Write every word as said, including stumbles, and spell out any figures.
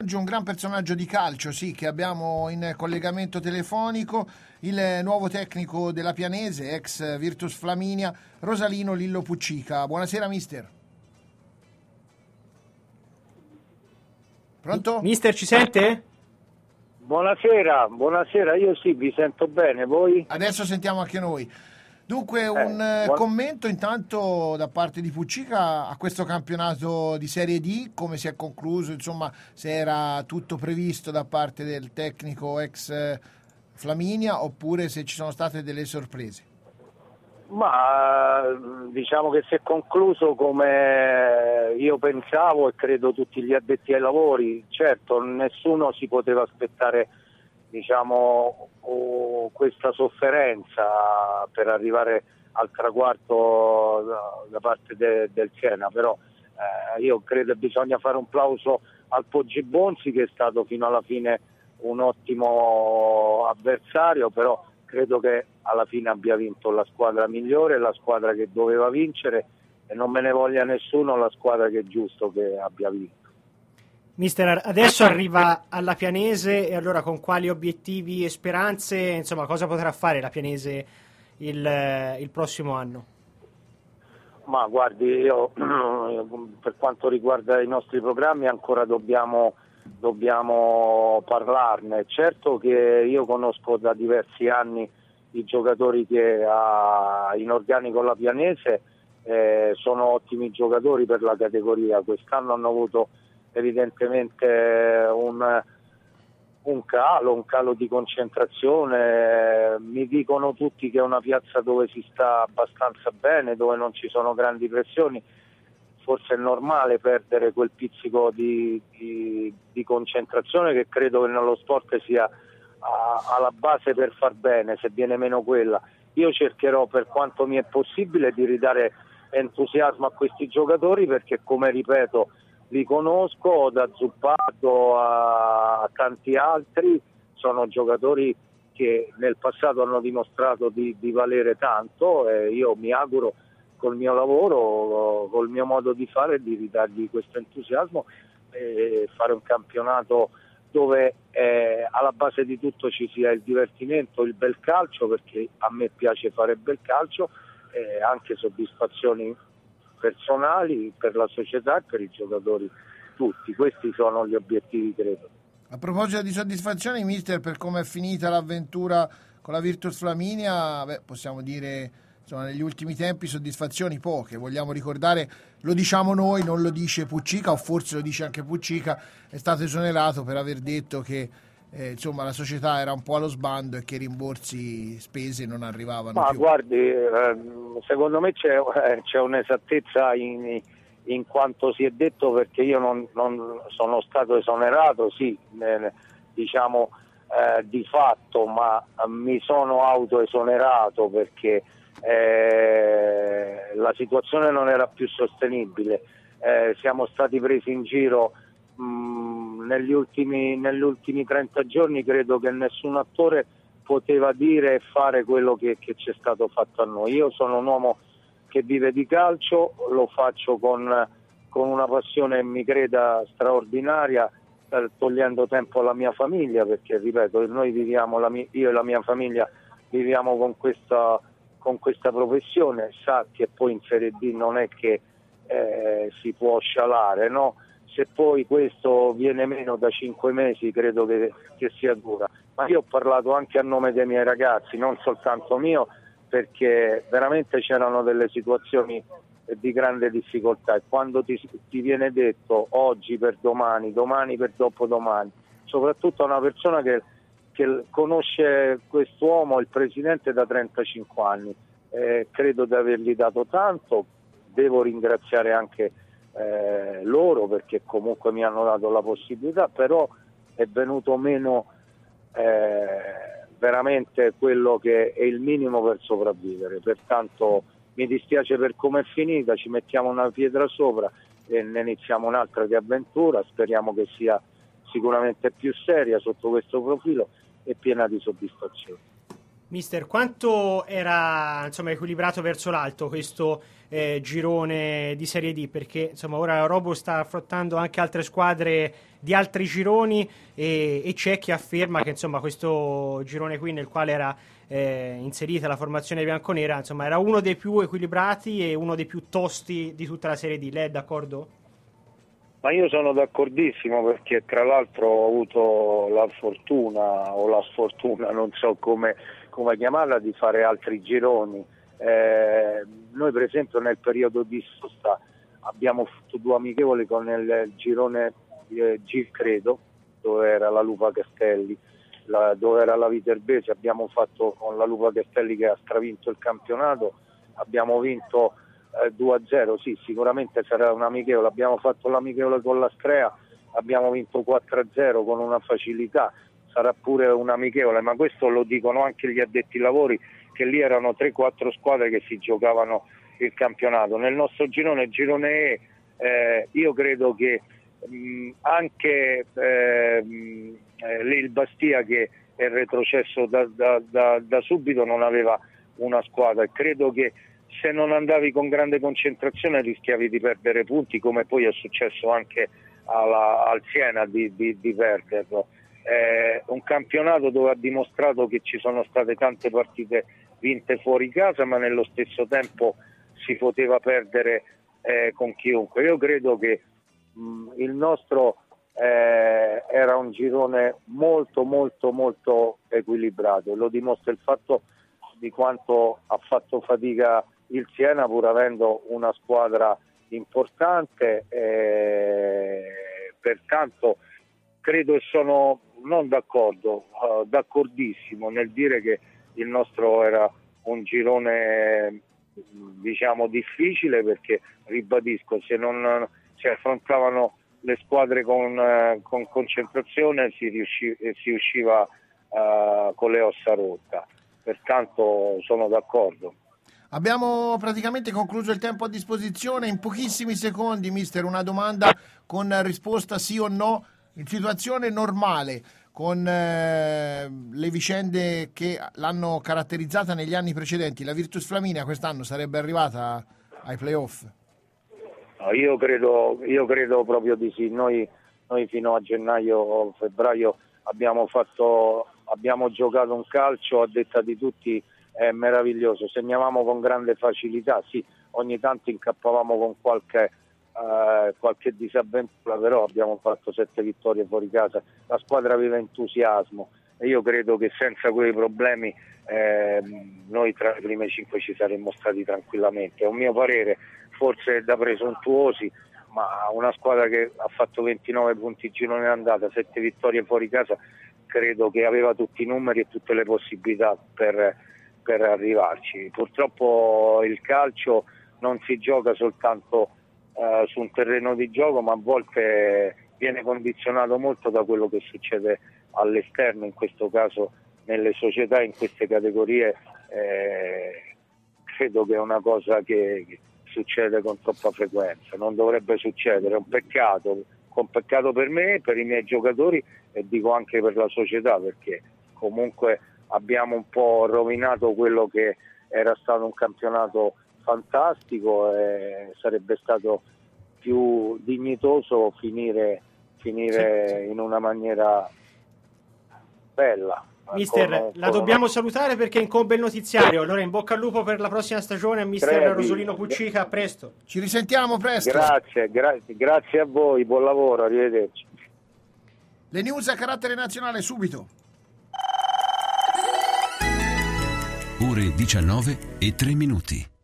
oggi un gran personaggio di calcio, sì, che abbiamo in collegamento telefonico, il nuovo tecnico della Pianese, ex Virtus Flaminia, Rosalino Lillo Puccica. Buonasera mister. Pronto? Mister, ci sente? Buonasera, buonasera, io sì, vi sento bene, voi? Adesso sentiamo anche noi. Dunque un Eh, eh, buon- commento intanto da parte di Puccica a questo campionato di Serie D, come si è concluso, insomma, se era tutto previsto da parte del tecnico ex eh, Flaminia oppure se ci sono state delle sorprese. Ma diciamo che si è concluso come io pensavo e credo tutti gli addetti ai lavori. Certo, nessuno si poteva aspettare, diciamo, oh, questa sofferenza per arrivare al traguardo da, da parte de, del Siena, però eh, io credo che bisogna fare un plauso al Poggi Bonzi, che è stato fino alla fine un ottimo avversario, però credo che alla fine abbia vinto la squadra migliore, la squadra che doveva vincere, e non me ne voglia nessuno, la squadra che è giusto che abbia vinto. Mister, adesso arriva alla Pianese, e allora con quali obiettivi e speranze, insomma, cosa potrà fare la Pianese il, il prossimo anno? Ma guardi, io per quanto riguarda i nostri programmi ancora dobbiamo, dobbiamo parlarne. Certo che io conosco da diversi anni i giocatori che ha in organico la Pianese, eh, sono ottimi giocatori per la categoria. Quest'anno hanno avuto evidentemente un, un calo, un calo di concentrazione. Mi dicono tutti che è una piazza dove si sta abbastanza bene, dove non ci sono grandi pressioni. Forse è normale perdere quel pizzico di, di, di concentrazione, che credo che nello sport sia a, alla base per far bene. Se viene meno quella, io cercherò per quanto mi è possibile di ridare entusiasmo a questi giocatori, perché, come ripeto, li conosco da Zuppato a, a tanti altri. Sono giocatori che nel passato hanno dimostrato di, di valere tanto, e io mi auguro col mio lavoro, col mio modo di fare, di ridargli questo entusiasmo e fare un campionato dove eh, alla base di tutto ci sia il divertimento, il bel calcio, perché a me piace fare bel calcio, e anche soddisfazioni personali per la società e per i giocatori tutti. Questi sono gli obiettivi, credo. A proposito di soddisfazioni, mister, per come è finita l'avventura con la Virtus Flaminia, beh, possiamo dire, insomma, negli ultimi tempi soddisfazioni poche. Vogliamo ricordare, lo diciamo noi, non lo dice Puccica, o forse lo dice anche Puccica, è stato esonerato per aver detto che eh, insomma la società era un po' allo sbando e che i rimborsi spese non arrivavano Ma più. guardi, eh, secondo me c'è, eh, c'è un'esattezza in, in quanto si è detto, perché io non, non sono stato esonerato, sì, eh, diciamo eh, di fatto, ma mi sono autoesonerato perché eh, la situazione non era più sostenibile. Eh, siamo stati presi in giro mh, negli ultimi, negli ultimi trenta giorni. Credo che nessun attore poteva dire e fare quello che, che c'è stato fatto a noi. Io sono un uomo che vive di calcio, lo faccio con, con una passione, mi creda, straordinaria, eh, togliendo tempo alla mia famiglia, perché ripeto, noi viviamo, la mia, io e la mia famiglia viviamo con questa, con questa professione. Sa che poi in Serie D non è che eh, si può scialare, no? Se poi questo viene meno da cinque mesi, credo che, che sia dura. Ma io ho parlato anche a nome dei miei ragazzi, non soltanto mio, perché veramente c'erano delle situazioni di grande difficoltà, e quando ti, ti viene detto oggi per domani, domani per dopodomani, soprattutto a una persona che, che conosce quest'uomo, il presidente, da trentacinque anni, eh, credo di avergli dato tanto. Devo ringraziare anche eh, loro, perché comunque mi hanno dato la possibilità, però è venuto meno eh, veramente quello che è il minimo per sopravvivere. Pertanto mi dispiace per come è finita, ci mettiamo una pietra sopra e ne iniziamo un'altra di avventura. Speriamo che sia sicuramente più seria sotto questo profilo e piena di soddisfazione. Mister, quanto era, insomma, equilibrato verso l'alto questo eh, girone di Serie D? Perché insomma ora Robo sta affrontando anche altre squadre di altri gironi, e, e c'è chi afferma che insomma questo girone qui nel quale era eh, inserita la formazione bianconera insomma era uno dei più equilibrati e uno dei più tosti di tutta la Serie D. Lei è d'accordo? Ma io sono d'accordissimo, perché tra l'altro ho avuto la fortuna o la sfortuna, non so come, come chiamarla, di fare altri gironi. Eh, noi per esempio nel periodo di sosta abbiamo fatto due amichevoli con il girone eh, G, credo, dove era la Lupa Castelli, la, dove era la Viterbese. Abbiamo fatto con la Lupa Castelli, che ha stravinto il campionato, abbiamo vinto eh, due a zero, sì, sicuramente sarà un amichevole. Abbiamo fatto l'amichevole con l'Astrea, abbiamo vinto quattro a zero con una facilità, sarà pure un amichevole, ma questo lo dicono anche gli addetti ai lavori, che lì erano tre quattro squadre che si giocavano il campionato. Nel nostro girone, girone E, eh, io credo che mh, anche eh, mh, eh, il Bastia, che è retrocesso da, da, da, da subito, non aveva una squadra, e credo che se non andavi con grande concentrazione rischiavi di perdere punti, come poi è successo anche alla, al Siena di, di, di perderlo. Eh, un campionato dove ha dimostrato che ci sono state tante partite vinte fuori casa, ma nello stesso tempo si poteva perdere eh, con chiunque. Io credo che mh, il nostro eh, era un girone molto molto molto equilibrato, lo dimostra il fatto di quanto ha fatto fatica il Siena, pur avendo una squadra importante, eh, pertanto credo e sono non d'accordo, uh, d'accordissimo nel dire che il nostro era un girone diciamo difficile, perché ribadisco, se non si affrontavano le squadre con, uh, con concentrazione si, riusci- si usciva uh, con le ossa rotte, pertanto sono d'accordo. Abbiamo praticamente concluso il tempo a disposizione. In pochissimi secondi, mister, una domanda con risposta sì o no. In situazione normale, con eh, le vicende che l'hanno caratterizzata negli anni precedenti, la Virtus Flaminia quest'anno sarebbe arrivata ai playoff? No, io credo, io credo proprio di sì. Noi, noi fino a gennaio o febbraio abbiamo fatto, abbiamo giocato un calcio, a detta di tutti, è meraviglioso. Segnavamo con grande facilità, sì, ogni tanto incappavamo con qualche Uh, qualche disavventura, però abbiamo fatto sette vittorie fuori casa, la squadra aveva entusiasmo e io credo che senza quei problemi eh, noi tra le prime cinque ci saremmo stati tranquillamente. È un mio parere, forse da presuntuosi, ma una squadra che ha fatto ventinove punti girone andata, sette vittorie fuori casa, credo che aveva tutti i numeri e tutte le possibilità per, per arrivarci. Purtroppo il calcio non si gioca soltanto Uh, su un terreno di gioco, ma a volte viene condizionato molto da quello che succede all'esterno, in questo caso nelle società, in queste categorie. Eh, credo che è una cosa che, che succede con troppa frequenza, non dovrebbe succedere, è un peccato, un peccato per me, per i miei giocatori e dico anche per la società, perché comunque abbiamo un po' rovinato quello che era stato un campionato fantastico, e sarebbe stato più dignitoso finire, finire sì, in una maniera bella. Mister, con, la con dobbiamo una... salutare perché incombe il notiziario. Allora in bocca al lupo per la prossima stagione, mister Crepi, Rosolino Puccica, a presto. Ci risentiamo presto. Grazie, gra- grazie a voi, buon lavoro, arrivederci. Le news a carattere nazionale subito. Ore diciannove e tre minuti.